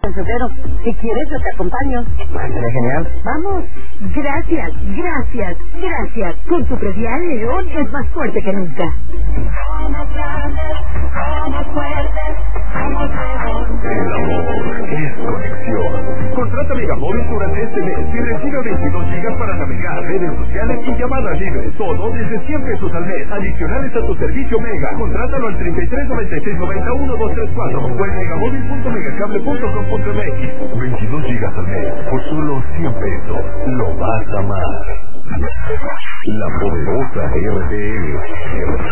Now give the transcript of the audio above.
en febrero. Si quieres, yo te acompaño. Sería genial. Vamos. Gracias. Con tu predial, León es más fuerte que nunca. Somos grandes, somos fuertes, somos León. El amor es conexión. Contrata Megamóvil durante este mes y recibe 22 gigas para navegar, redes sociales y llamadas libres. Todo desde 100 pesos al mes. Adicionales a tu servicio Mega. Contrátalo al 33 96 91 234 o en megamóvil.megacable.com.mx. 22 gigas al mes por solo 100 pesos. Lo vas a amar. La poderosa RTL.